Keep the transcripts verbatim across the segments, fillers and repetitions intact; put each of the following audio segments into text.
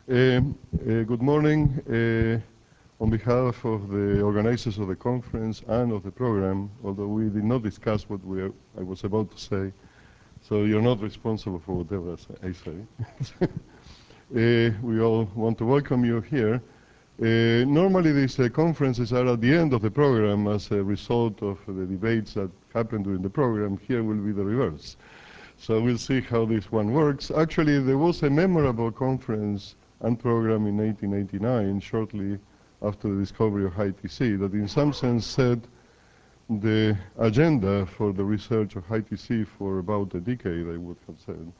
Um, uh, good morning. Uh, on behalf of the organizers of the conference and of the program, although we did not discuss what we are, I was about to say, so you're not responsible for whatever I say. uh, we all want to welcome you here. Uh, normally these uh, conferences are at the end of the program as a result of the debates that happen during the program. Here will be the reverse. So we'll see how this one works. Actually, there was a memorable conference and program in eighteen eighty-nine, shortly after the discovery of high T C, that in some sense set the agenda for the research of high T C for about a decade, I would have said.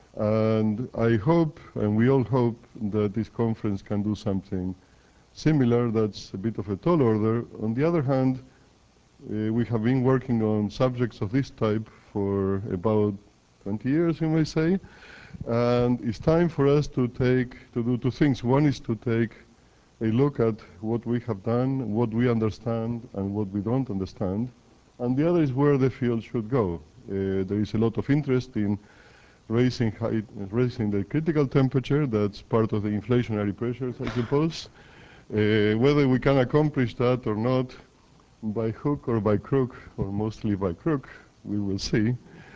And I hope, and we all hope, that this conference can do something similar. That's a bit of a tall order. On the other hand, uh, we have been working on subjects of this type for about twenty years, you may say. And it's time for us to take, to do two things. One is to take a look at what we have done, what we understand, and what we don't understand. And the other is where the field should go. Uh, there is a lot of interest in raising, high, raising the critical temperature. That's part of the inflationary pressures, I suppose. Uh, whether we can accomplish that or not, by hook or by crook, or mostly by crook, we will see.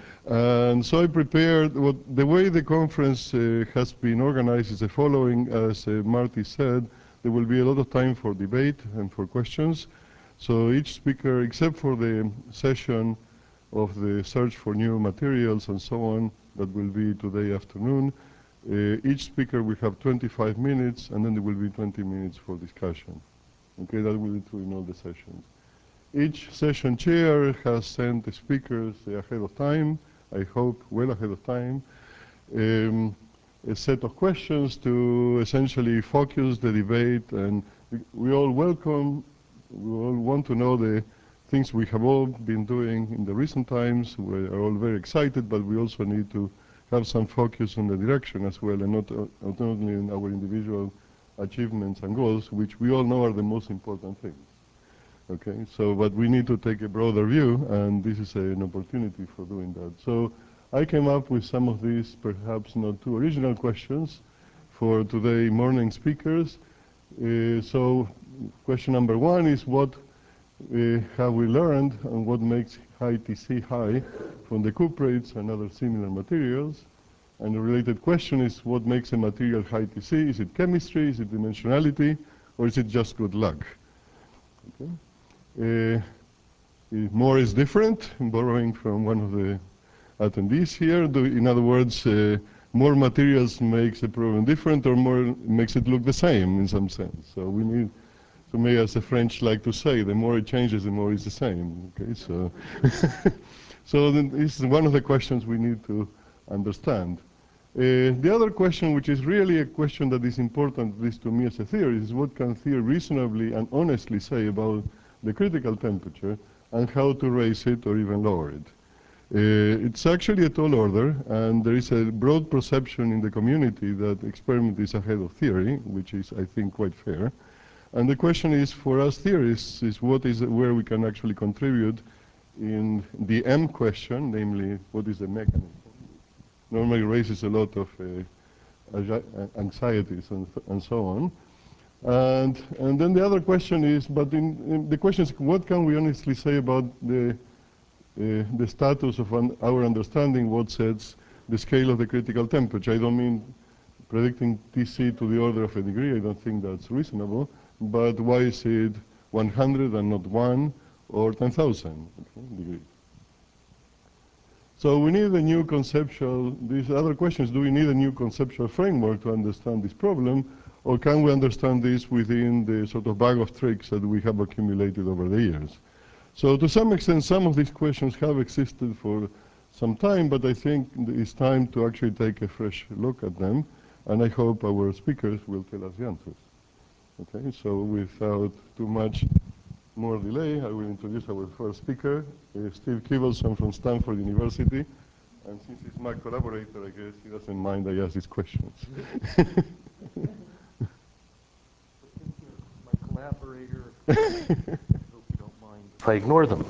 And so I prepared, what, the way the conference uh, has been organized is the following. As uh, Marty said, there will be a lot of time for debate and for questions. So each speaker, except for the session of the search for new materials and so on, that will be today afternoon, uh, each speaker will have twenty-five minutes, and then there will be twenty minutes for discussion. Okay, that will be true in all the sessions. Each session chair has sent the speakers ahead of time, I hope well ahead of time, um, a set of questions to essentially focus the debate. And we, we all welcome, we all want to know the things we have all been doing in the recent times. We are all very excited, but we also need to have some focus on the direction as well, and not, uh, not only in our individual achievements and goals, which we all know are the most important things. Okay, so but we need to take a broader view, and this is a, an opportunity for doing that. So I came up with some of these perhaps not too original questions for today morning speakers. Uh, so question number one is, what uh, have we learned and what makes high T C high from the cuprates and other similar materials? And the related question is, what makes a material high T C? Is it chemistry, is it dimensionality, or is it just good luck? Okay. Uh, more is different, borrowing from one of the attendees here. Do, in other words, uh, more materials makes the problem different, or more makes it look the same in some sense. So we need, to me, as the French like to say, the more it changes, the more it's the same. Okay, so so then this is one of the questions we need to understand. Uh, the other question, which is really a question that is important, at least to me as a theorist, is what can theory reasonably and honestly say about the critical temperature and how to raise it or even lower it. Uh, it's actually a tall order, and there is a broad perception in the community that experiment is ahead of theory, which is, I think, quite fair. And the question is, for us theorists, is what is where we can actually contribute in the M question, namely, what is the mechanism? Normally raises a lot of uh, anxieties and, and so on. And, and then the other question is, but in, in the question is, what can we honestly say about the, uh, the status of un our understanding, what sets the scale of the critical temperature? I don't mean predicting T C to the order of a degree, I don't think that's reasonable, but why is it one hundred and not one or ten thousand okay, degrees? So we need a new conceptual, these other questions, do we need a new conceptual framework to understand this problem? Or can we understand this within the sort of bag of tricks that we have accumulated over the years? So to some extent, some of these questions have existed for some time, but I think it's time to actually take a fresh look at them, and I hope our speakers will tell us the answers. Okay, so without too much more delay, I will introduce our first speaker, uh, Steve Kivelson from Stanford University, and since he's my collaborator, I guess he doesn't mind I ask these questions. Collaborator. I hope you don't mind if I ignore them.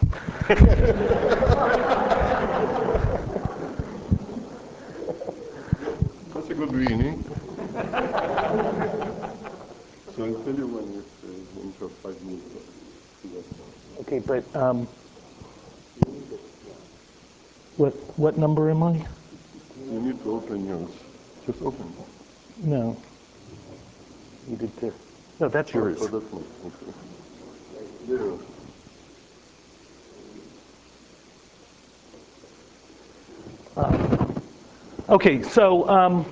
That's a good beginning. So I'll tell you when it's uh, in for five minutes. Okay, but um, what what number am I? You need to open yours. Just open. No. Needed to. No, that's yours. Oh, that's mine. Okay. Zero. Okay, so um,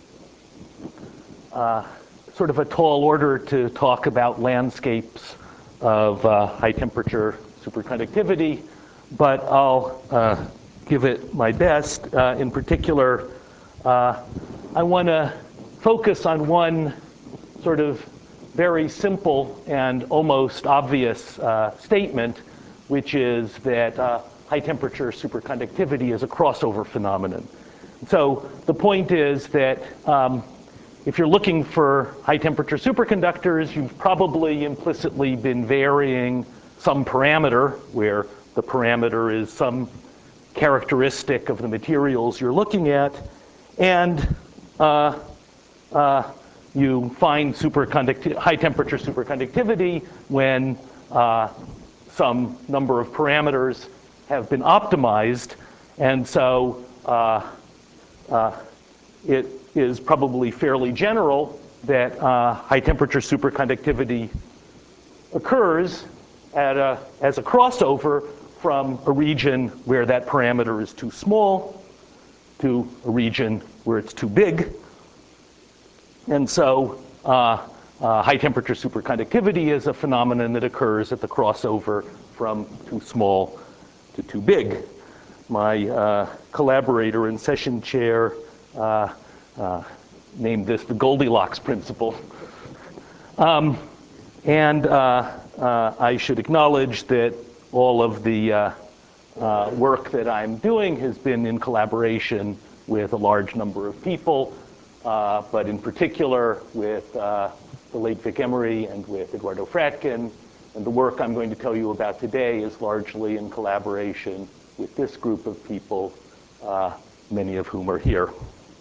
uh, sort of a tall order to talk about landscapes of uh, high temperature superconductivity, but I'll uh, give it my best. Uh, in particular, uh, I want to focus on one sort of very simple and almost obvious uh, statement, which is that uh, high temperature superconductivity is a crossover phenomenon. So the point is that um, if you're looking for high temperature superconductors, you've probably implicitly been varying some parameter, where the parameter is some characteristic of the materials you're looking at, and uh, uh, you find superconducti- high temperature superconductivity when uh, some number of parameters have been optimized. And so uh, uh, it is probably fairly general that uh, high temperature superconductivity occurs at a, as a crossover from a region where that parameter is too small to a region where it's too big. And so uh, uh, high temperature superconductivity is a phenomenon that occurs at the crossover from too small to too big. My uh, collaborator and session chair uh, uh, named this the Goldilocks principle. Um, and uh, uh, I should acknowledge that all of the uh, uh, work that I'm doing has been in collaboration with a large number of people, uh, but in particular with uh, the late Vic Emery and with Eduardo Fratkin. And the work I'm going to tell you about today is largely in collaboration with this group of people, uh, many of whom are here.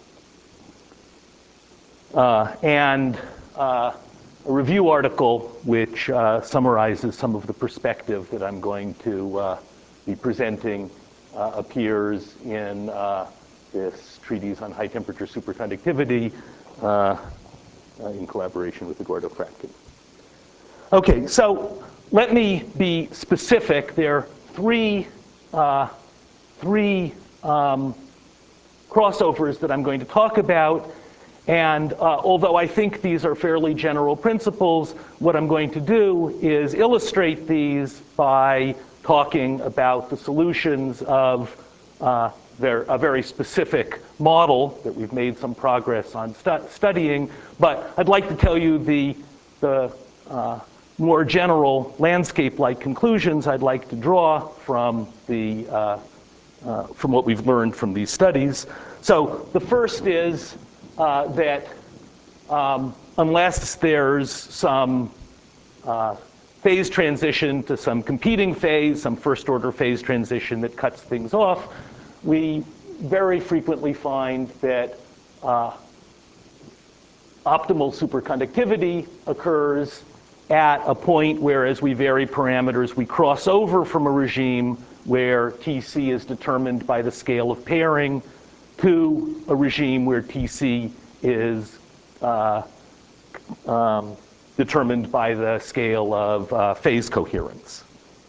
Uh, and uh, a review article which uh, summarizes some of the perspective that I'm going to uh, be presenting uh, appears in uh, this treatise on high temperature superconductivity uh, uh, in collaboration with Eduardo Fratkin. Okay, so let me be specific. There are three, uh, three um, crossovers that I'm going to talk about. And uh, although I think these are fairly general principles, what I'm going to do is illustrate these by talking about the solutions of uh, their, a very specific model that we've made some progress on stu studying. But I'd like to tell you the, the uh, more general landscape-like conclusions I'd like to draw from, the, uh, uh, from what we've learned from these studies. So the first is Uh, that um, unless there's some uh, phase transition to some competing phase, some first order phase transition that cuts things off, we very frequently find that uh, optimal superconductivity occurs at a point where, as we vary parameters, we cross over from a regime where T C is determined by the scale of pairing to a regime where T C is uh, um, determined by the scale of uh, phase coherence.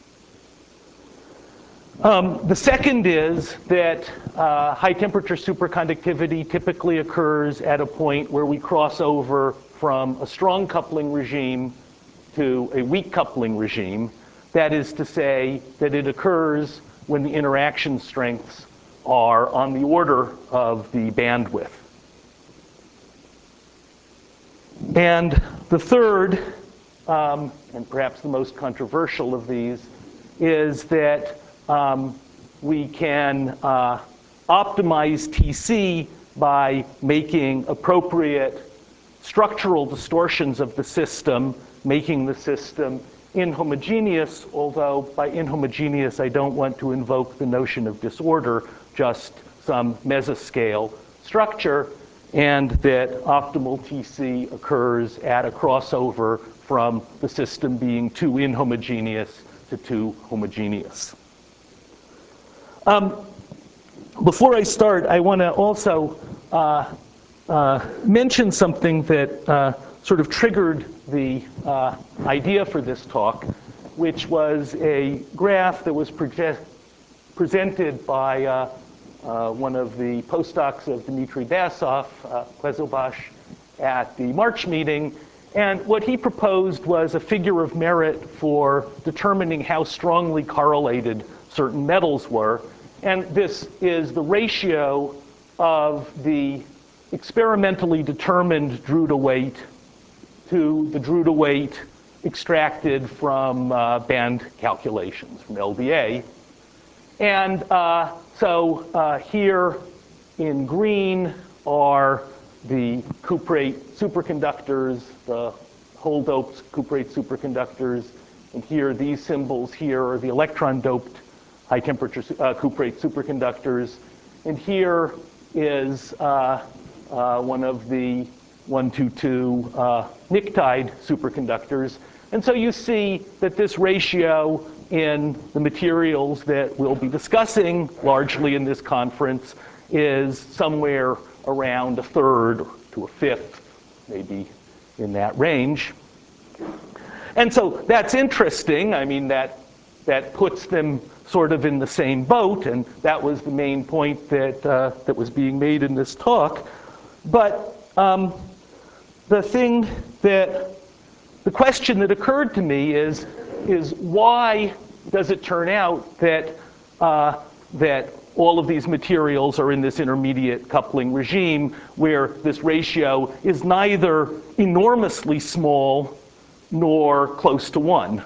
Um, the second is that uh, high temperature superconductivity typically occurs at a point where we cross over from a strong coupling regime to a weak coupling regime. That is to say that it occurs when the interaction strengths are on the order of the bandwidth. And the third, um, and perhaps the most controversial of these, is that um, we can uh, optimize T C by making appropriate structural distortions of the system, making the system inhomogeneous, although by inhomogeneous I don't want to invoke the notion of disorder, just some mesoscale structure. and that optimal T C occurs at a crossover from the system being too inhomogeneous to too homogeneous. Um, before I start, I want to also uh, uh, mention something that uh, sort of triggered the uh, idea for this talk, which was a graph that was project presented by uh, uh, one of the postdocs of Dmitry Basov, uh, Klezobash, at the March meeting. And what he proposed was a figure of merit for determining how strongly correlated certain metals were. And this is the ratio of the experimentally determined Drude weight to the Drude weight extracted from uh, band calculations, from L B A. And uh, so uh, here in green are the cuprate superconductors, the hole-doped cuprate superconductors. And here, these symbols here are the electron-doped high-temperature uh, cuprate superconductors. And here is uh, uh, one of the one two two uh, pnictide superconductors. And so you see that this ratio in the materials that we'll be discussing largely in this conference is somewhere around a third to a fifth, maybe in that range. And so that's interesting. I mean, that, that puts them sort of in the same boat, and that was the main point that, uh, that was being made in this talk. But um, the thing that, the question that occurred to me is, is why does it turn out that, uh, that all of these materials are in this intermediate coupling regime where this ratio is neither enormously small nor close to one?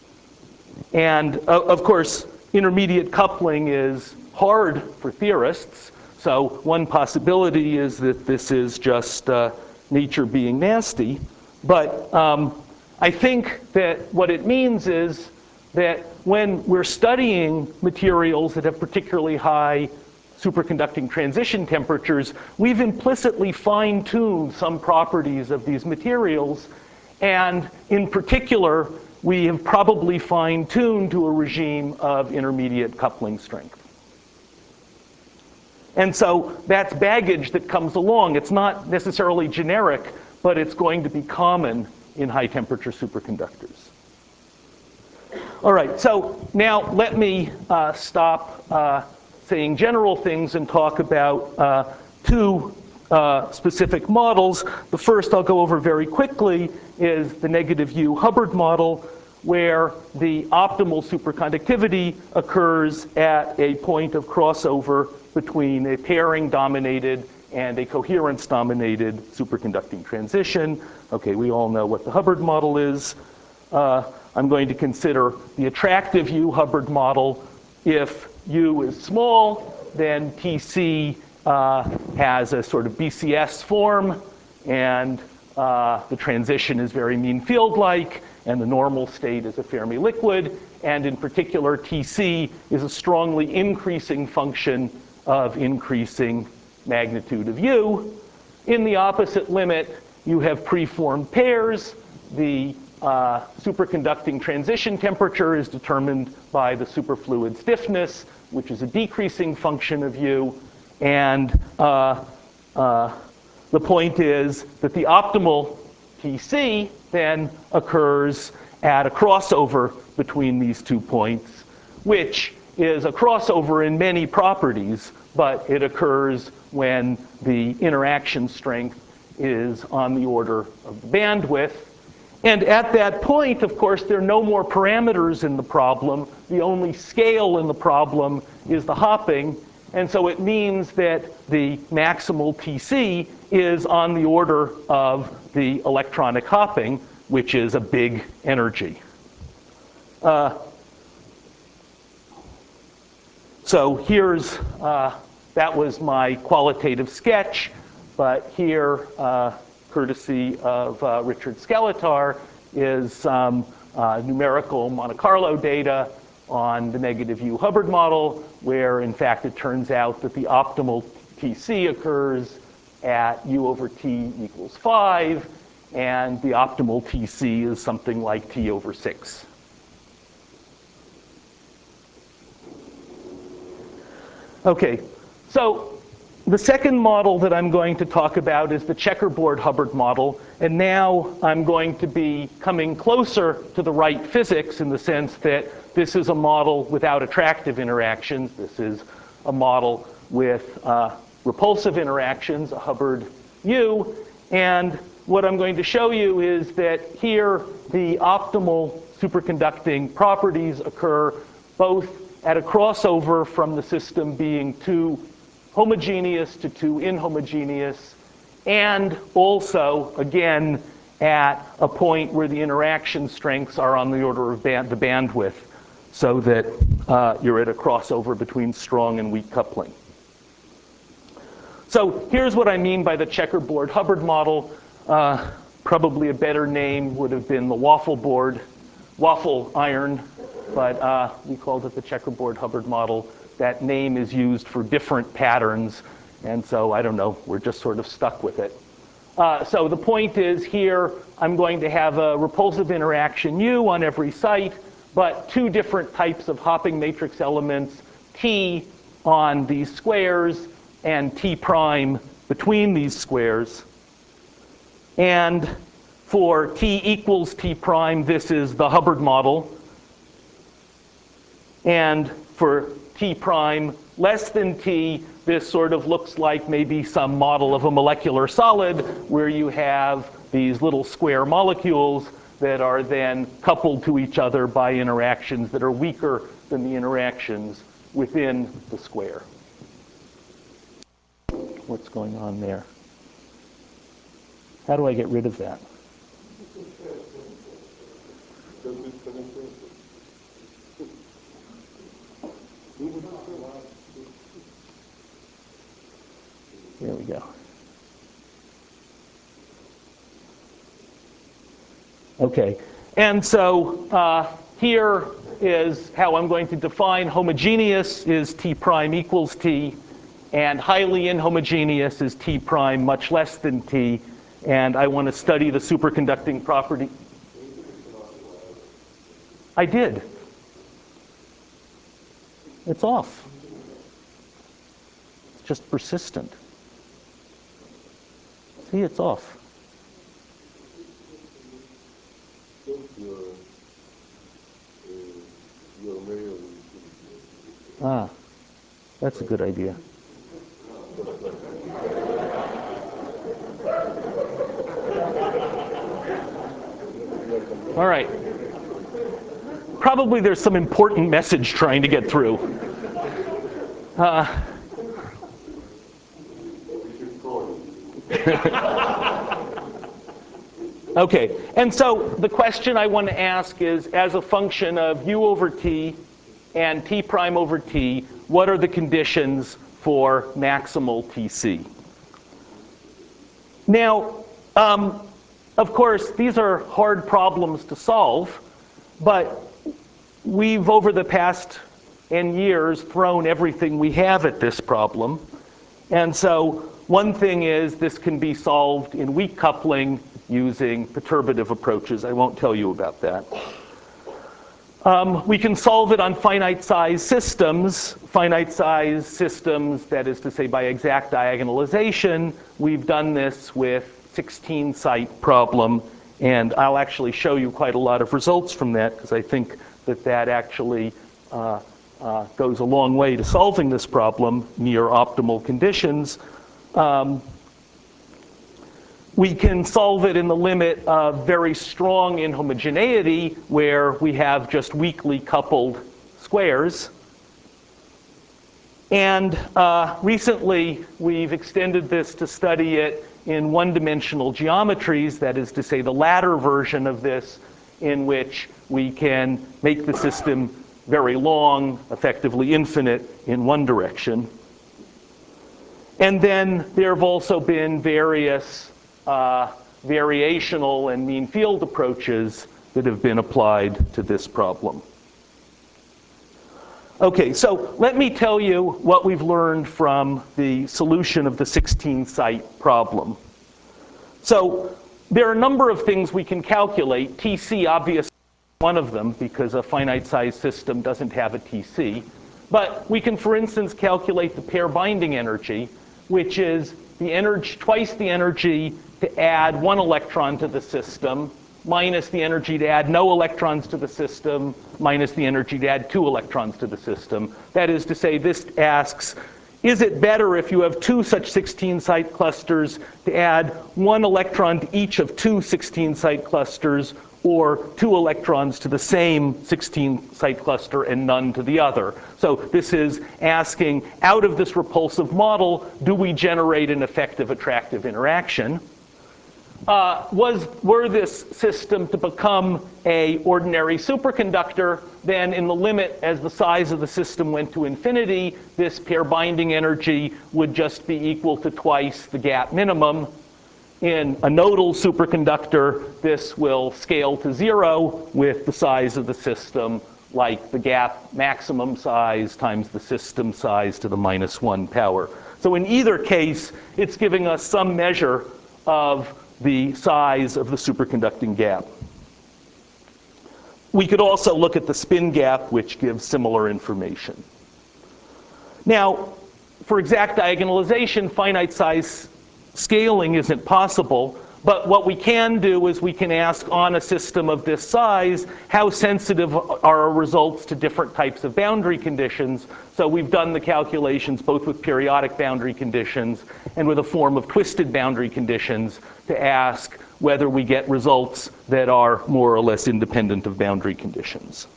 And uh, of course, intermediate coupling is hard for theorists. So one possibility is that this is just uh, nature being nasty. But um, I think that what it means is that when we're studying materials that have particularly high superconducting transition temperatures, we've implicitly fine-tuned some properties of these materials. And in particular, we have probably fine-tuned to a regime of intermediate coupling strength. And so that's baggage that comes along. It's not necessarily generic, but it's going to be common in high-temperature superconductors. All right, so now let me uh, stop uh, saying general things and talk about uh, two uh, specific models. The first I'll go over very quickly is the negative U Hubbard model, where the optimal superconductivity occurs at a point of crossover between a pairing-dominated and a coherence-dominated superconducting transition. Okay, we all know what the Hubbard model is. Uh, I'm going to consider the attractive U Hubbard model. If U is small, then T C uh, has a sort of B C S form, and uh, the transition is very mean field-like, and the normal state is a Fermi liquid. And in particular, T C is a strongly increasing function of increasing magnitude of U. In the opposite limit, you have preformed pairs. The uh, superconducting transition temperature is determined by the superfluid stiffness, which is a decreasing function of U. And uh, uh, the point is that the optimal T C then occurs at a crossover between these two points, which is a crossover in many properties, but it occurs when the interaction strength is on the order of the bandwidth. And at that point, of course, there are no more parameters in the problem. The only scale in the problem is the hopping. And so it means that the maximal T C is on the order of the electronic hopping, which is a big energy. Uh, so here's, uh, that was my qualitative sketch. But here, uh, courtesy of uh, Richard Skeletar, is some uh, numerical Monte Carlo data on the negative U Hubbard model, where in fact it turns out that the optimal T C occurs at u over t equals five, and the optimal T C is something like t over six. Okay, so the second model that I'm going to talk about is the checkerboard Hubbard model. And now I'm going to be coming closer to the right physics in the sense that this is a model without attractive interactions. This is a model with uh, repulsive interactions, a Hubbard U. And what I'm going to show you is that here the optimal superconducting properties occur both at a crossover from the system being too homogeneous to too inhomogeneous, and also, again, at a point where the interaction strengths are on the order of band, the bandwidth, so that uh, you're at a crossover between strong and weak coupling. So here's what I mean by the checkerboard Hubbard model. Uh, probably a better name would have been the waffle board, waffle iron, but uh, we called it the checkerboard Hubbard model. That name is used for different patterns, and so I don't know, we're just sort of stuck with it. Uh, so the point is here, I'm going to have a repulsive interaction U on every site, but two different types of hopping matrix elements, T on these squares and T prime between these squares. And for T equals T prime, this is the Hubbard model. And for T prime less than T, this sort of looks like maybe some model of a molecular solid where you have these little square molecules that are then coupled to each other by interactions that are weaker than the interactions within the square. What's going on there? How do I get rid of that? There we go. Okay, and so uh, here is how I'm going to define homogeneous is T prime equals T, and highly inhomogeneous is T prime much less than T, and I want to study the superconducting property. I did. It's off. It's just persistent. See, it's off. Ah, that's a good idea. All right. Probably there's some important message trying to get through. Uh, Okay, and so the question I want to ask is, as a function of u over t and t prime over t, what are the conditions for maximal T C? Now, um, of course, these are hard problems to solve, but we've, over the past n years, thrown everything we have at this problem. And so one thing is this can be solved in weak coupling using perturbative approaches. I won't tell you about that. Um, we can solve it on finite size systems. Finite size systems, that is to say by exact diagonalization. We've done this with sixteen site problem, and I'll actually show you quite a lot of results from that because I think that that actually uh, uh, goes a long way to solving this problem near optimal conditions. Um, We can solve it in the limit of very strong inhomogeneity, where we have just weakly coupled squares. And uh, recently, we've extended this to study it in one-dimensional geometries, that is to say the latter version of this, in which we can make the system very long, effectively infinite, in one direction. And then there have also been various Uh, variational and mean field approaches that have been applied to this problem. Okay, so let me tell you what we've learned from the solution of the sixteen site problem. So there are a number of things we can calculate. T C obviously is one of them because a finite size system doesn't have a T C. But we can, for instance, calculate the pair binding energy, which is the energy, twice the energy to add one electron to the system, minus the energy to add no electrons to the system, minus the energy to add two electrons to the system. That is to say, this asks, is it better if you have two such sixteen site clusters to add one electron to each of two sixteen site clusters, or two electrons to the same sixteen site cluster and none to the other? So this is asking, out of this repulsive model, do we generate an effective attractive interaction? Uh, was, were this system to become a ordinary superconductor, then in the limit as the size of the system went to infinity, this pair binding energy would just be equal to twice the gap minimum. In a nodal superconductor, this will scale to zero with the size of the system, like the gap maximum size times the system size to the minus one power. So in either case, it's giving us some measure of the size of the superconducting gap. We could also look at the spin gap, which gives similar information. Now, for exact diagonalization, finite size scaling isn't possible. But what we can do is we can ask, on a system of this size, how sensitive are our results to different types of boundary conditions? So we've done the calculations both with periodic boundary conditions and with a form of twisted boundary conditions to ask whether we get results that are more or less independent of boundary conditions.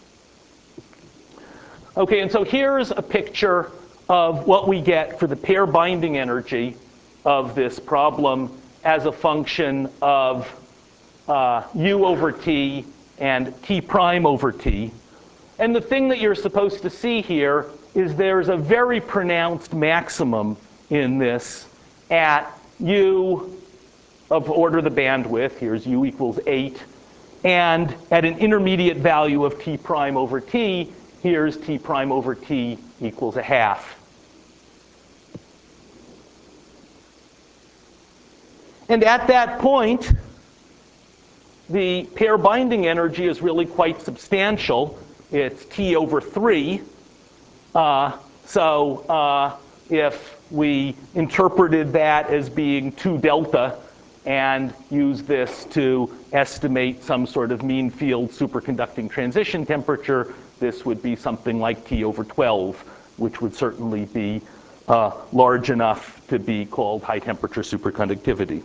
Okay, and so here's a picture of what we get for the pair binding energy of this problem as a function of uh, u over t and t prime over t. And the thing that you're supposed to see here is there's a very pronounced maximum in this at u of order the bandwidth. Here's u equals eight. And at an intermediate value of t prime over t, here's t prime over t equals a half. And at that point, the pair binding energy is really quite substantial. It's t over three. Uh, so uh, if we interpreted that as being two delta and use this to estimate some sort of mean field superconducting transition temperature, this would be something like t over twelve, which would certainly be uh, large enough to be called high temperature superconductivity.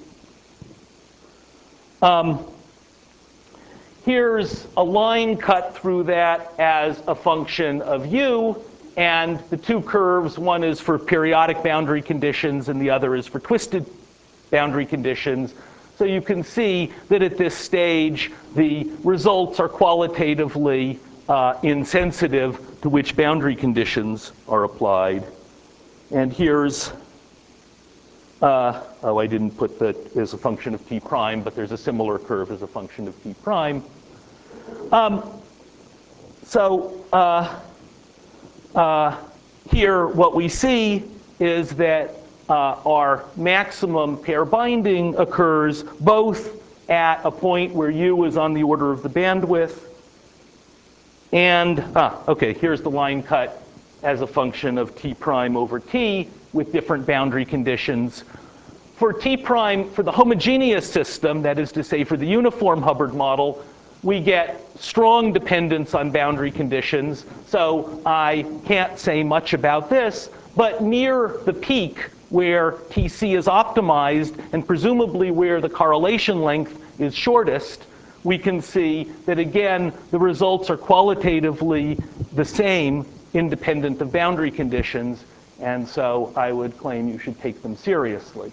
Um, here's a line cut through that as a function of u, and the two curves, one is for periodic boundary conditions and the other is for twisted boundary conditions. So you can see that at this stage, the results are qualitatively uh, insensitive to which boundary conditions are applied. And here's Uh, oh, I didn't put that as a function of t prime, but there's a similar curve as a function of t prime. Um, so uh, uh, here, what we see is that uh, our maximum pair binding occurs both at a point where u is on the order of the bandwidth, and ah, okay, here's the line cut as a function of t prime over t with different boundary conditions. For t prime, for the homogeneous system, that is to say for the uniform Hubbard model, we get strong dependence on boundary conditions. So I can't say much about this, but near the peak where T C is optimized and presumably where the correlation length is shortest, we can see that again, the results are qualitatively the same, independent of boundary conditions. And so I would claim you should take them seriously.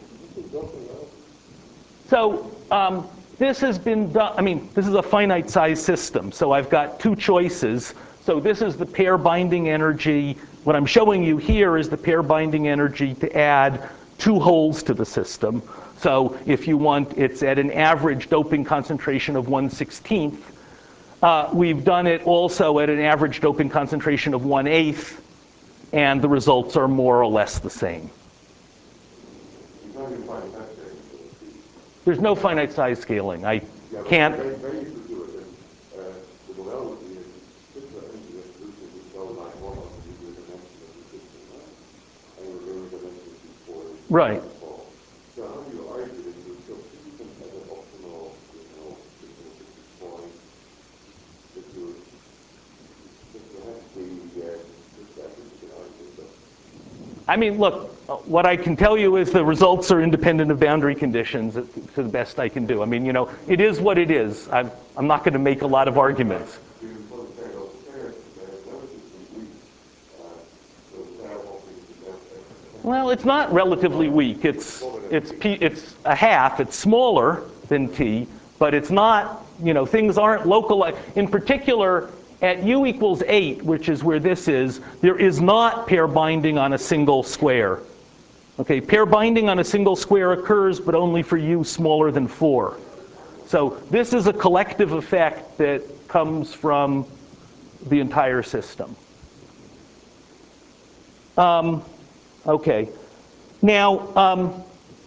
So um, this has been done, I mean, this is a finite size system. So I've got two choices. So this is the pair binding energy. What I'm showing you here is the pair binding energy to add two holes to the system. So if you want, it's at an average doping concentration of one sixteenth. Uh, we've done it also at an average doping concentration of one eighth, and the results are more or less the same. There's no finite size scaling. I can't. Right. So how do you argue that you're still consistent at an optimal, you know, system point that you just perhaps the uh, just I think you can argue so. I mean, look, what I can tell you is the results are independent of boundary conditions to the best I can do. I mean, you know, it is what it is. I'm, I'm not going to make a lot of arguments. Well, it's not relatively weak. It's, it's, P, it's a half. It's smaller than T, but it's not, you know, things aren't localized. In particular, at U equals eight, which is where this is, there is not pair binding on a single square. Okay, pair binding on a single square occurs, but only for U smaller than four. So this is a collective effect that comes from the entire system. Um, Okay. Now, um,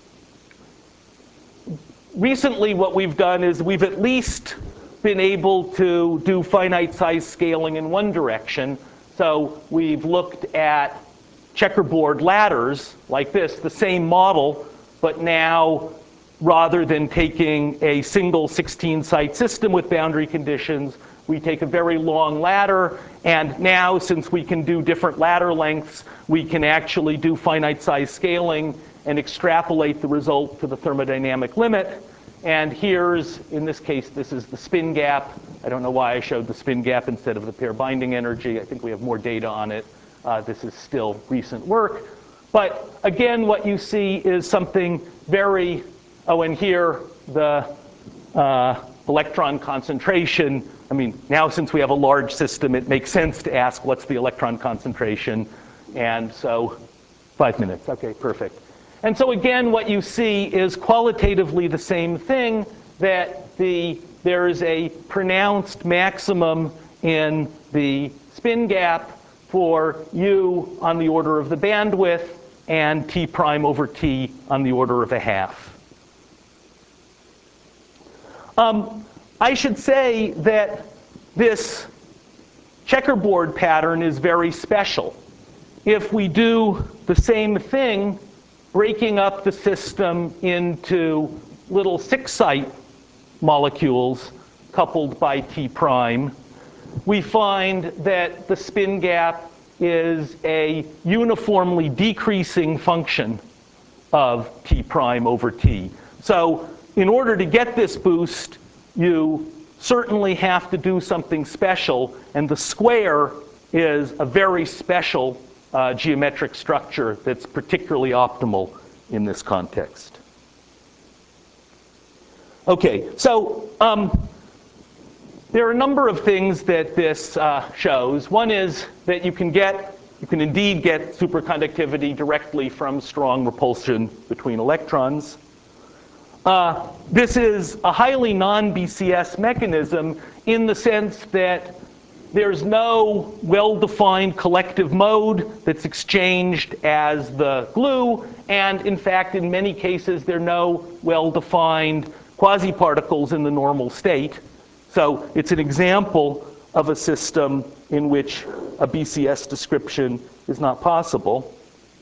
recently what we've done is we've at least been able to do finite size scaling in one direction. So we've looked at checkerboard ladders like this, the same model, but now rather than taking a single sixteen site system with boundary conditions, we take a very long ladder, and now since we can do different ladder lengths, we can actually do finite size scaling and extrapolate the result to the thermodynamic limit. And here's, in this case, this is the spin gap. I don't know why I showed the spin gap instead of the pair binding energy. I think we have more data on it. Uh, this is still recent work. But again, what you see is something very, oh, and here the uh, electron concentration. I mean, now since we have a large system, it makes sense to ask what's the electron concentration. And so, five minutes, okay, perfect. And so again, what you see is qualitatively the same thing, that the, there is a pronounced maximum in the spin gap for U on the order of the bandwidth and T prime over T on the order of a half. Um, I should say that this checkerboard pattern is very special. If we do the same thing, breaking up the system into little six-site molecules coupled by T prime, we find that the spin gap is a uniformly decreasing function of T prime over T. So in order to get this boost, you certainly have to do something special, and the square is a very special uh, geometric structure that's particularly optimal in this context. Okay, so um, there are a number of things that this uh, shows. One is that you can get, you can indeed get superconductivity directly from strong repulsion between electrons. Uh, this is a highly non-B C S mechanism in the sense that there's no well-defined collective mode that's exchanged as the glue, and in fact, in many cases, there are no well-defined quasi-particles in the normal state. So it's an example of a system in which a B C S description is not possible,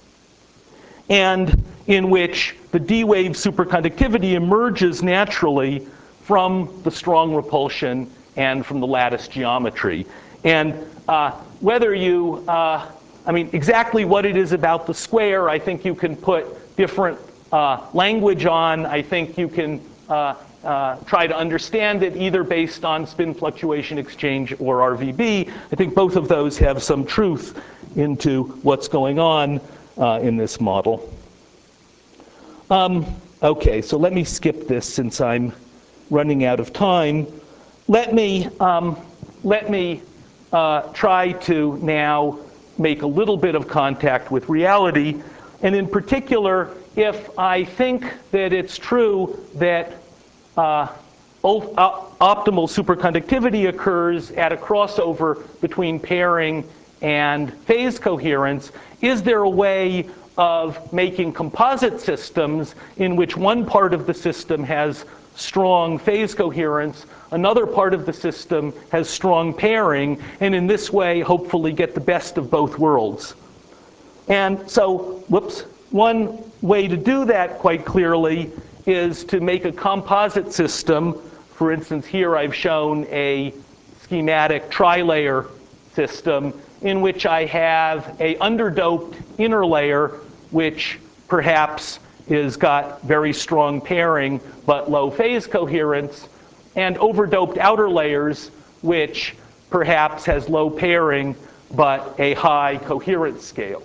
and in which the D-wave superconductivity emerges naturally from the strong repulsion and from the lattice geometry. And uh, whether you, uh, I mean, exactly what it is about the square, I think you can put different uh, language on. I think you can uh, uh, try to understand it either based on spin fluctuation exchange or R V B. I think both of those have some truth into what's going on uh, in this model. Um, okay, so let me skip this since I'm running out of time. Let me, um, let me uh, try to now make a little bit of contact with reality. And in particular, if I think that it's true that uh, ult- uh, optimal superconductivity occurs at a crossover between pairing and phase coherence, is there a way of making composite systems in which one part of the system has strong phase coherence, another part of the system has strong pairing, and in this way, hopefully get the best of both worlds? And so, whoops, one way to do that quite clearly is to make a composite system. For instance, here I've shown a schematic tri-layer system in which I have a underdoped inner layer, which perhaps is got very strong pairing but low phase coherence, and overdoped outer layers, which perhaps has low pairing but a high coherence scale.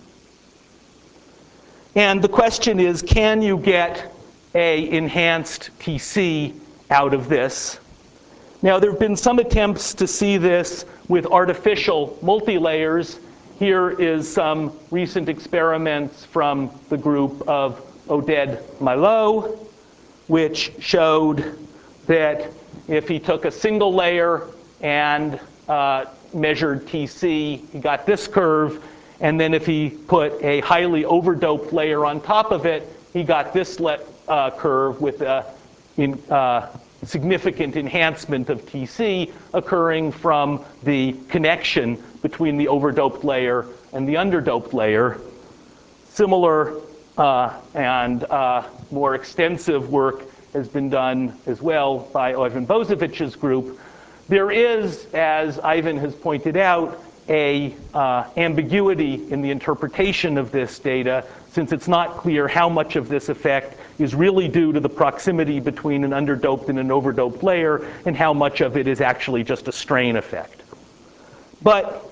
And the question is, can you get a enhanced T C out of this? Now, there have been some attempts to see this with artificial multilayers. Here is some recent experiments from the group of Oded Milo, which showed that if he took a single layer and uh, measured T C, he got this curve. And then if he put a highly overdoped layer on top of it, he got this le uh, curve with a in, uh, significant enhancement of T C occurring from the connection between the overdoped layer and the underdoped layer. Similar uh, and uh, more extensive work has been done as well by Ivan Bozovich's group. There is, as Ivan has pointed out, a uh, ambiguity in the interpretation of this data, since it's not clear how much of this effect is really due to the proximity between an underdoped and an overdoped layer, and how much of it is actually just a strain effect. But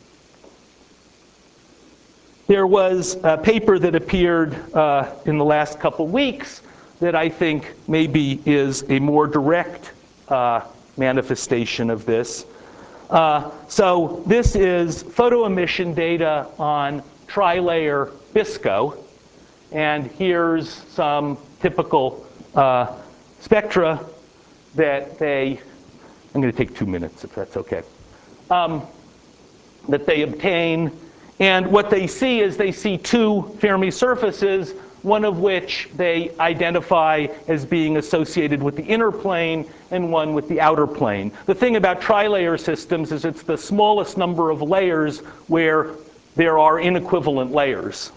there was a paper that appeared uh, in the last couple weeks that I think maybe is a more direct uh, manifestation of this. Uh, so this is photoemission data on tri-layer BISCO. And here's some typical uh, spectra that they, I'm going to take two minutes if that's okay, um, that they obtain. And what they see is they see two Fermi surfaces, one of which they identify as being associated with the inner plane and one with the outer plane. The thing about tri-layer systems is it's the smallest number of layers where there are inequivalent layers.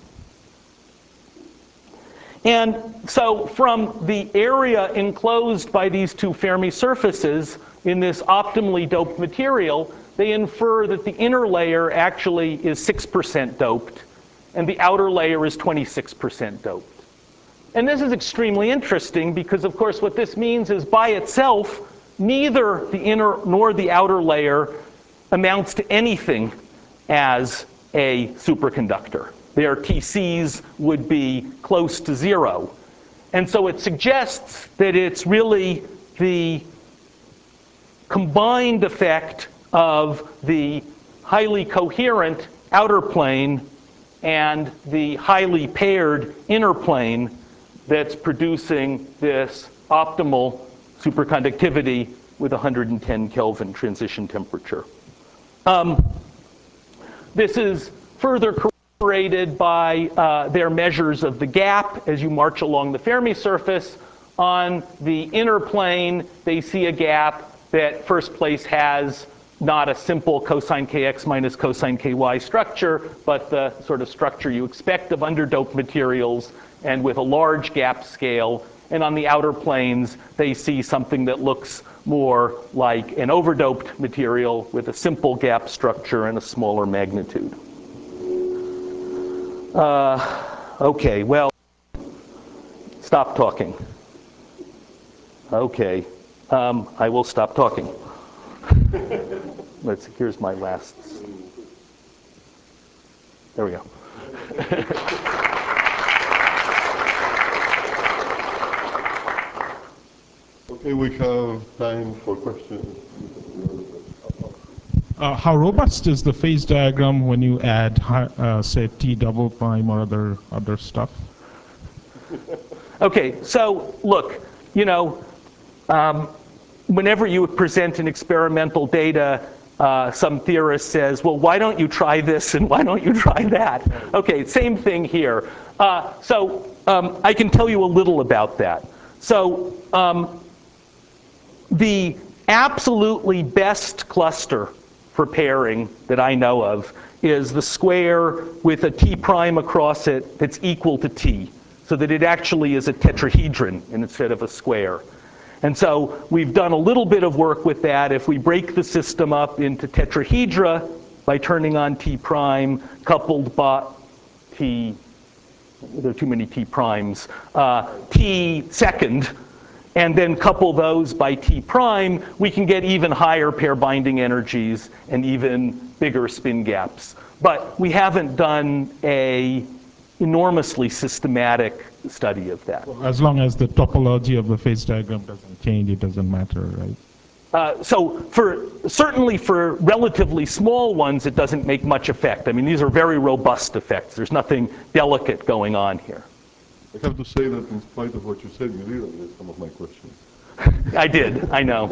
And so from the area enclosed by these two Fermi surfaces in this optimally doped material, they infer that the inner layer actually is six percent doped and the outer layer is twenty-six percent doped. And this is extremely interesting because, of course, what this means is by itself, neither the inner nor the outer layer amounts to anything as a superconductor. Their T Cs would be close to zero. And so it suggests that it's really the combined effect of the highly coherent outer plane and the highly paired inner plane that's producing this optimal superconductivity with one hundred ten Kelvin transition temperature. Um, this is further corroborated by uh, their measures of the gap as you march along the Fermi surface. On the inner plane, they see a gap that first place has not a simple cosine kx minus cosine ky structure, but the sort of structure you expect of underdoped materials and with a large gap scale. And on the outer planes, they see something that looks more like an overdoped material with a simple gap structure and a smaller magnitude. Uh, okay, well, stop talking. Okay, um, I will stop talking. Let's see, here's my last. There we go. Okay, we have time for questions. Uh, how robust is the phase diagram when you add, uh, say, T double prime or other other stuff? Okay, so look, you know, um, whenever you present an experimental data, uh, some theorist says, well, why don't you try this and why don't you try that? Okay, same thing here. Uh, so um, I can tell you a little about that. So um, the absolutely best cluster for pairing that I know of is the square with a T prime across it that's equal to T, so that it actually is a tetrahedron instead of a square. And so we've done a little bit of work with that. If we break the system up into tetrahedra by turning on T prime, coupled by T, there are too many T primes, uh, T second, and then couple those by T prime, we can get even higher pair binding energies and even bigger spin gaps. But we haven't done a enormously systematic study of that. Well, as long as the topology of the phase diagram doesn't change, it doesn't matter, right? Uh, so for certainly for relatively small ones, it doesn't make much effect. I mean, these are very robust effects. There's nothing delicate going on here. I have to say that in spite of what you said, you did address some of my questions. I did, I know.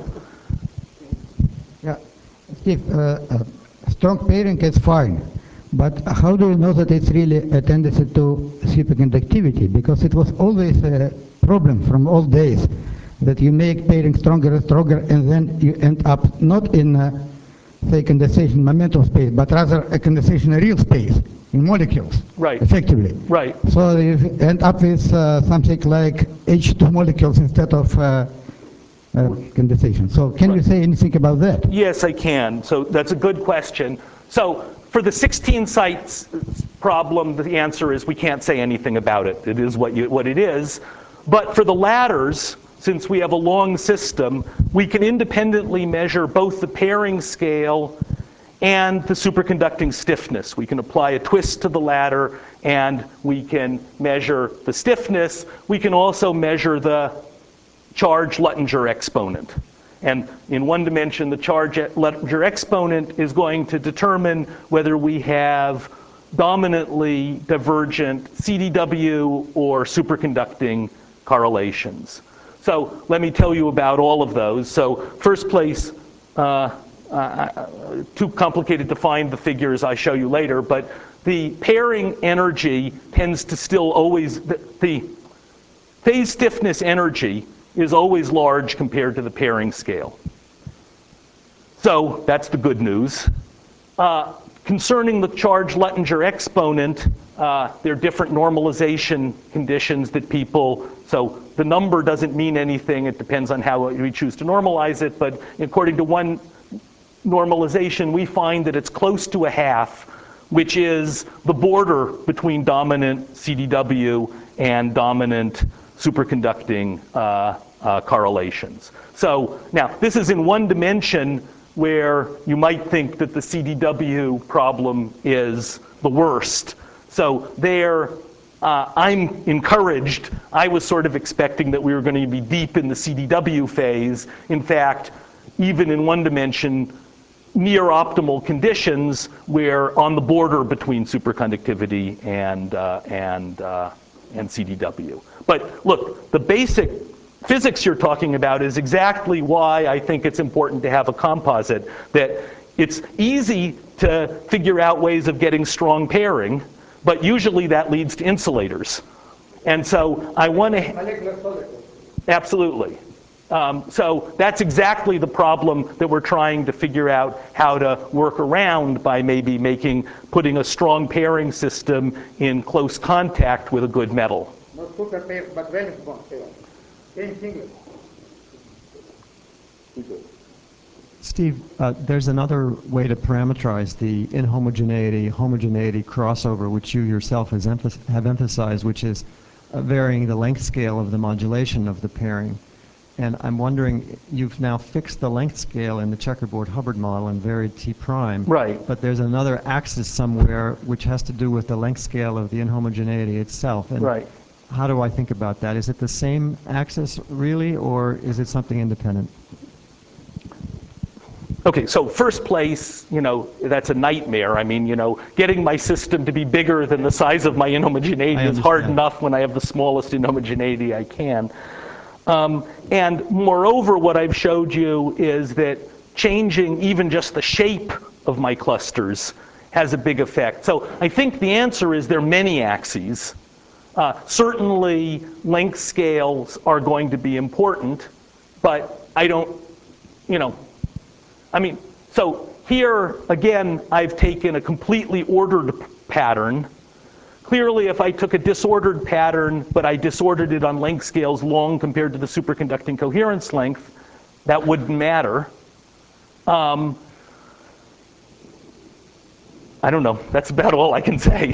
Yeah, Steve, uh, uh, strong pairing is fine, but how do you know that it's really a tendency to superconductivity? Because it was always a problem from old days that you make pairing stronger and stronger, and then you end up not in, uh, say, condensation momentum space, but rather a condensation real space in molecules. Right. Effectively. Right. So you end up with uh, something like H two molecules instead of uh, uh, condensation. So can Right. you say anything about that? Yes, I can. So that's a good question. So for the sixteen sites problem, the answer is we can't say anything about it. It is what, you, what it is. But for the ladders, since we have a long system, we can independently measure both the pairing scale and the superconducting stiffness. We can apply a twist to the ladder, and we can measure the stiffness. We can also measure the charge Luttinger exponent. And in one dimension, the charge Luttinger exponent is going to determine whether we have dominantly divergent C D W or superconducting correlations. So let me tell you about all of those. So first place, uh, uh, too complicated to find the figures, I show you later, but the pairing energy tends to still always, the, the phase stiffness energy is always large compared to the pairing scale. So that's the good news. Uh, concerning the charge Luttinger exponent, uh, there are different normalization conditions that people, so the number doesn't mean anything. It depends on how we choose to normalize it. But according to one normalization, we find that it's close to a half, which is the border between dominant C D W and dominant superconducting uh, uh, correlations. So now, this is in one dimension where you might think that the C D W problem is the worst. So there, uh, I'm encouraged. I was sort of expecting that we were going to be deep in the C D W phase. In fact, even in one dimension, near optimal conditions, we're on the border between superconductivity and, uh, and, uh, and C D W. But look, the basic physics you're talking about is exactly why I think it's important to have a composite, that it's easy to figure out ways of getting strong pairing, but usually that leads to insulators. And so I want to... Absolutely. Um, so that's exactly the problem that we're trying to figure out how to work around by maybe making, putting a strong pairing system in close contact with a good metal. Not super pair, but valence bond pair. Same singlet. Steve, uh, there's another way to parameterize the inhomogeneity, homogeneity crossover, which you yourself has emph have emphasized, which is uh, varying the length scale of the modulation of the pairing. And I'm wondering, you've now fixed the length scale in the checkerboard Hubbard model and varied T prime. Right. But there's another axis somewhere which has to do with the length scale of the inhomogeneity itself. And Right. how do I think about that? Is it the same axis really, or is it something independent? Okay, so first place, you know, that's a nightmare. I mean, you know, getting my system to be bigger than the size of my inhomogeneity is hard enough when I have the smallest inhomogeneity I can. Um, and moreover, what I've showed you is that changing even just the shape of my clusters has a big effect. So I think the answer is there are many axes. Uh, certainly, length scales are going to be important, but I don't, you know, I mean, so here, again, I've taken a completely ordered pattern. Clearly, if I took a disordered pattern, but I disordered it on length scales long compared to the superconducting coherence length, that wouldn't matter. Um, I don't know. That's about all I can say.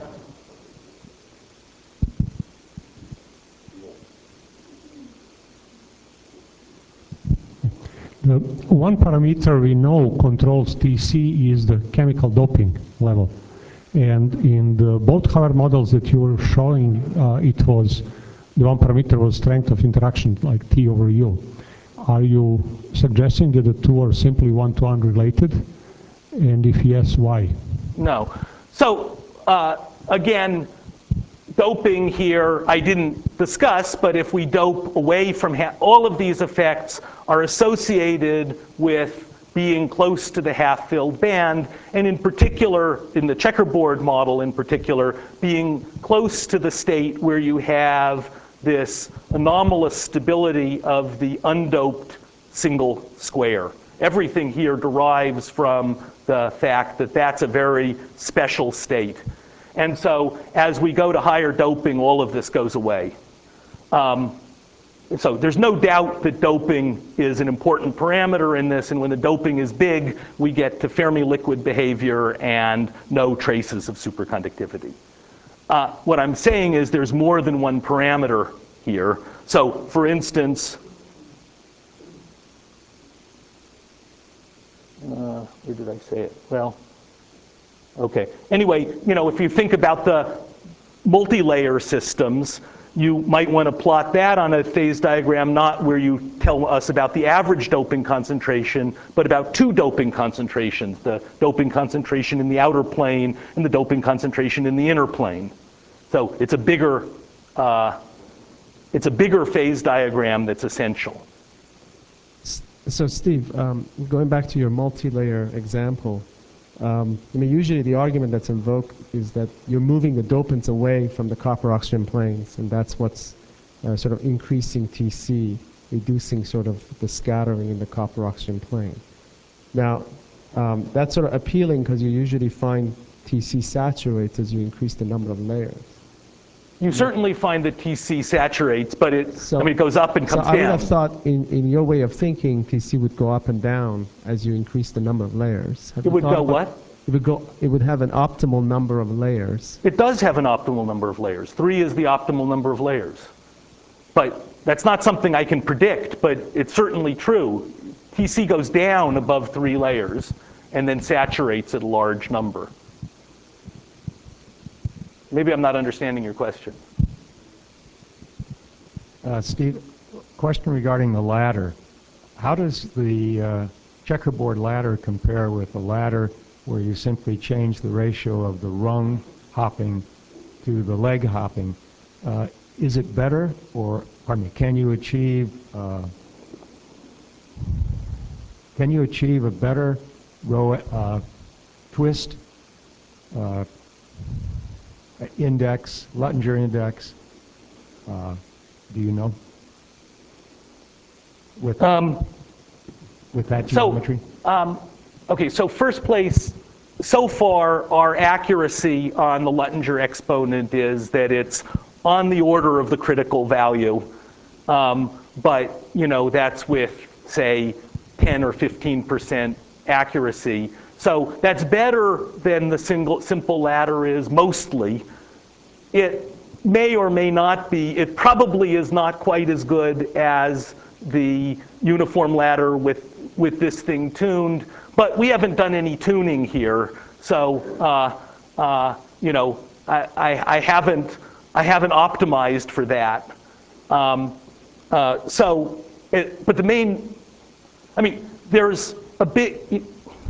The one parameter we know controls T C is the chemical doping level. And in the both Hubbard models that you were showing, uh, it was, the one parameter was strength of interaction, like T over U. Are you suggesting that the two are simply one-to-one related? And if yes, why? No. So uh, again, doping here I didn't discuss, but if we dope away from, ha all of these effects are associated with being close to the half-filled band, and in particular, in the checkerboard model in particular, being close to the state where you have this anomalous stability of the undoped single square. Everything here derives from the fact that that's a very special state. And so as we go to higher doping, all of this goes away. Um, So there's no doubt that doping is an important parameter in this, and when the doping is big, we get to Fermi liquid behavior and no traces of superconductivity. Uh, what I'm saying is there's more than one parameter here. So for instance, uh, where did I say it? Well, okay. Anyway, you know, if you think about the multi-layer systems, you might want to plot that on a phase diagram, not where you tell us about the average doping concentration, but about two doping concentrations, the doping concentration in the outer plane and the doping concentration in the inner plane. So it's a bigger, uh, it's a bigger phase diagram that's essential. So Steve, um, going back to your multi-layer example, Um, I mean, usually the argument that's invoked is that you're moving the dopants away from the copper-oxygen planes, and that's what's uh, sort of increasing T C, reducing sort of the scattering in the copper-oxygen plane. Now, um, that's sort of appealing because you usually find T C saturates as you increase the number of layers. You certainly find that T C saturates, but it, So, I mean, it goes up and comes so I would down. have thought in, in your way of thinking, T C would go up and down as you increase the number of layers. Have It you would thought go about- what? It would go. It would have an optimal number of layers. It does have an optimal number of layers. Three is the optimal number of layers. But that's not something I can predict, but it's certainly true. T C goes down above three layers and then saturates at a large number. Maybe I'm not understanding your question. Uh, Steve, question regarding the ladder. How does the uh, checkerboard ladder compare with a ladder where you simply change the ratio of the rung hopping to the leg hopping? Uh, is it better, or pardon me, can you achieve uh, can you achieve a better row uh, twist uh, index, Luttinger index? Uh, do you know? With Um, with that so, geometry? um, okay, so first place, so far our accuracy on the Luttinger exponent is that it's on the order of the critical value. Um, but, you know, that's with, say, ten or fifteen percent accuracy. So that's better than the single, simple ladder is mostly. It may or may not be, it probably is not quite as good as the uniform ladder with, with this thing tuned, but we haven't done any tuning here. So, uh, uh, you know, I, I, I, haven't, I haven't optimized for that. Um, uh, so, it, but the main, I mean, there's a big,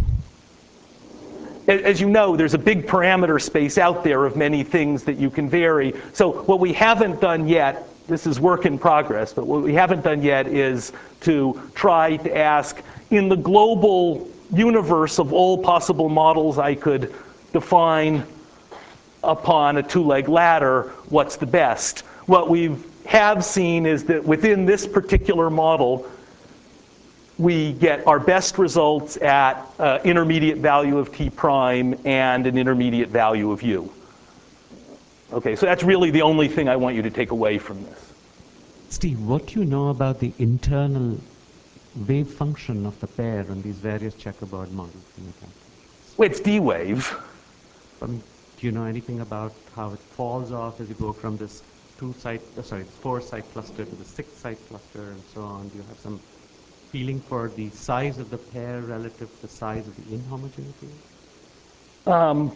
as you know, there's a big parameter space out there of many things that you can vary. So what we haven't done yet this is work in progress, but what we haven't done yet is to try to ask, in the global universe of all possible models I could define upon a two-leg ladder, what's the best? What we have seen is that within this particular model, we get our best results at uh, intermediate value of t prime and an intermediate value of u. Okay, so that's really the only thing I want you to take away from this. Steve, what do you know about the internal wave function of the pair on these various checkerboard models in the calculus? Well, it's d-wave. Um, do you know anything about how it falls off as you go from this two-site, uh, sorry, four-site cluster to the six-site cluster and so on? Do you have some feeling for the size of the pair relative to the size of the inhomogeneity? Um,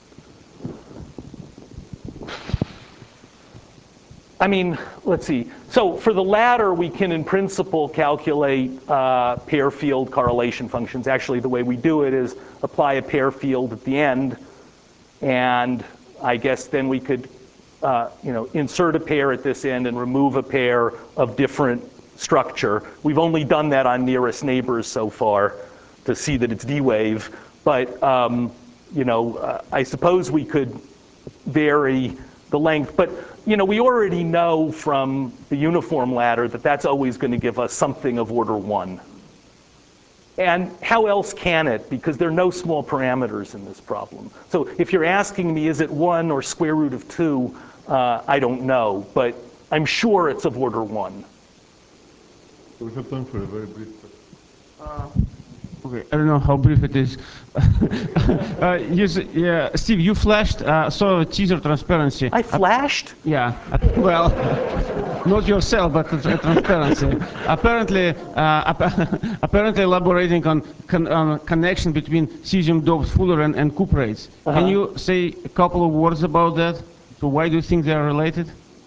I mean, let's see. So for the latter, we can, in principle, calculate uh, pair field correlation functions. Actually, the way we do it is apply a pair field at the end, and I guess then we could, uh, you know, insert a pair at this end and remove a pair of different structure. We've only done that on nearest neighbors so far to see that it's d-wave, but um, you know, uh, I suppose we could vary the length, but you know, we already know from the uniform ladder that that's always going to give us something of order one. And how else can it? Because there are no small parameters in this problem. So if you're asking me, is it one or square root of two, uh, I don't know, but I'm sure it's of order one. We have time for a very brief question. Uh, okay, I don't know how brief it is. uh, you, yeah, Steve, you flashed uh, sort of a teaser transparency. I flashed? Uh, yeah. Well, not yourself, but uh, transparency. Apparently, uh, apparently elaborating on, con on connection between cesium-doped Fuller and, and cuprates. Uh-huh. Can you say a couple of words about that? So why do you think they are related?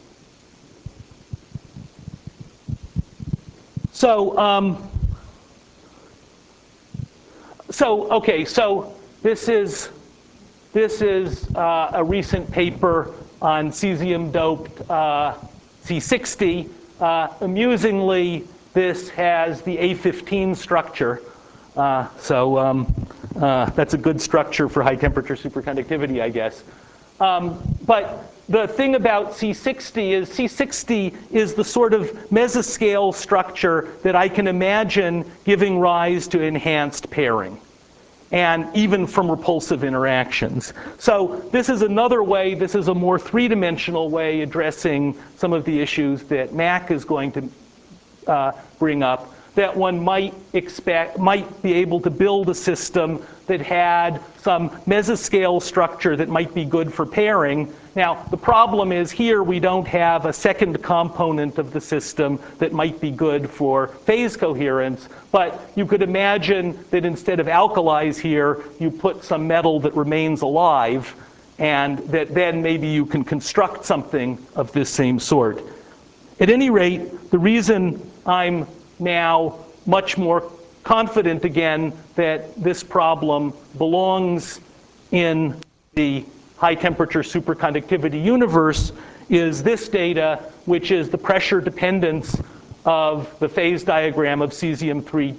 So, um, so okay, so this is this is uh, a recent paper on cesium-doped uh, C sixty. Uh, amusingly, this has the A fifteen structure, uh, so um, uh, that's a good structure for high-temperature superconductivity, I guess. Um, but the thing about C sixty is C sixty is the sort of mesoscale structure that I can imagine giving rise to enhanced pairing, and even from repulsive interactions. So this is another way, this is a more three-dimensional way addressing some of the issues that Mac is going to uh, bring up, that one might expect, might be able to build a system that had some mesoscale structure that might be good for pairing. Now, the problem is here we don't have a second component of the system that might be good for phase coherence, but you could imagine that instead of alkalis here, you put some metal that remains alive, and that then maybe you can construct something of this same sort. At any rate, the reason I'm now much more confident again that this problem belongs in the high temperature superconductivity universe is this data, which is the pressure dependence of the phase diagram of cesium three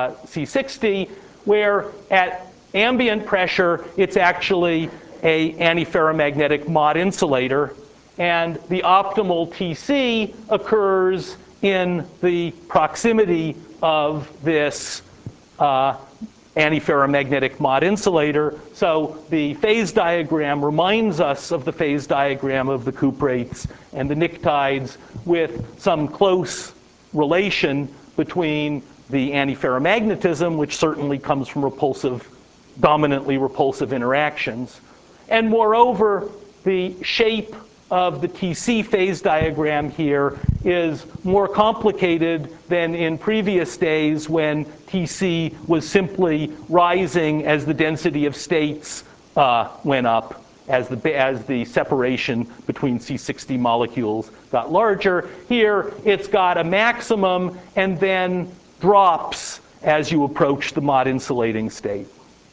C sixty, where at ambient pressure, it's actually a antiferromagnetic Mott insulator, and the optimal T C occurs in the proximity of this uh, antiferromagnetic Mott insulator. So the phase diagram reminds us of the phase diagram of the cuprates and the pnictides, with some close relation between the antiferromagnetism, which certainly comes from repulsive, dominantly repulsive interactions. And moreover, the shape of the T C phase diagram here is more complicated than in previous days when T C was simply rising as the density of states uh, went up, as the, as the separation between C sixty molecules got larger. Here, it's got a maximum and then drops as you approach the Mott insulating state.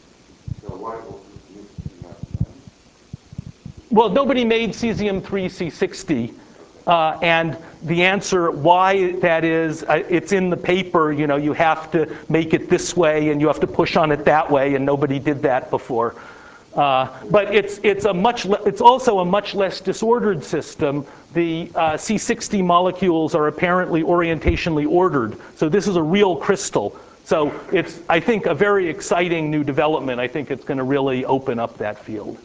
So why Well, nobody made cesium three C sixty Uh, and the answer why that is, uh, it's in the paper, you know, you have to make it this way and you have to push on it that way, and nobody did that before. Uh, but it's, it's, a much it's also a much less disordered system. The uh, C sixty molecules are apparently orientationally ordered. So this is a real crystal. So it's, I think, a very exciting new development. I think it's going to really open up that field.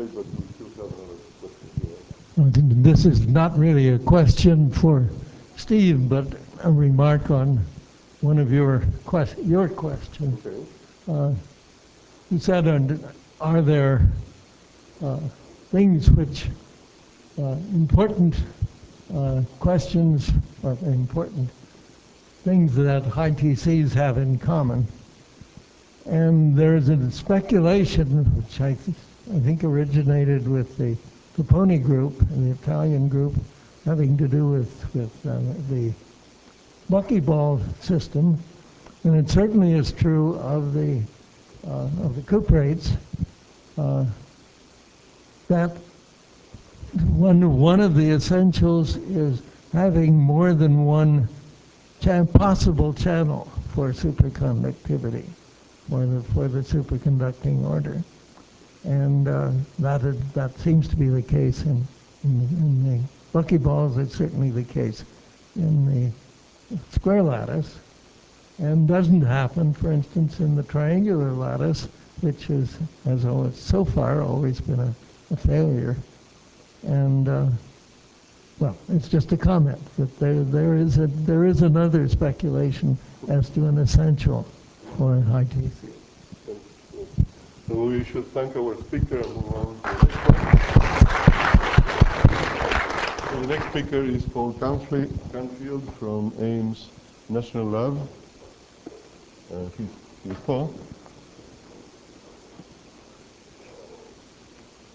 This is not really a question for Steve, but a remark on one of your, quest your questions. Okay. Uh, you said, are there uh, things which, uh, important uh, questions, or important things that high T Cs have in common? And there's a speculation, which I, th I think originated with the Capone group and the Italian group, having to do with, with uh, the buckyball system, and it certainly is true of the uh, of the cuprates, uh, that one one of the essentials is having more than one cha possible channel for superconductivity, for the for the superconducting order. And uh, that, is, that seems to be the case in, in, in the buckyballs. It's certainly the case in the square lattice, and doesn't happen, for instance, in the triangular lattice, which is, has always, so far always been a, a failure. And uh, well, it's just a comment that there there is a there is another speculation as to an essential for high T C. So we should thank our speaker and move on to the next one. So the next speaker is Paul Canfield from Ames National Lab. Uh, he's, he's Paul.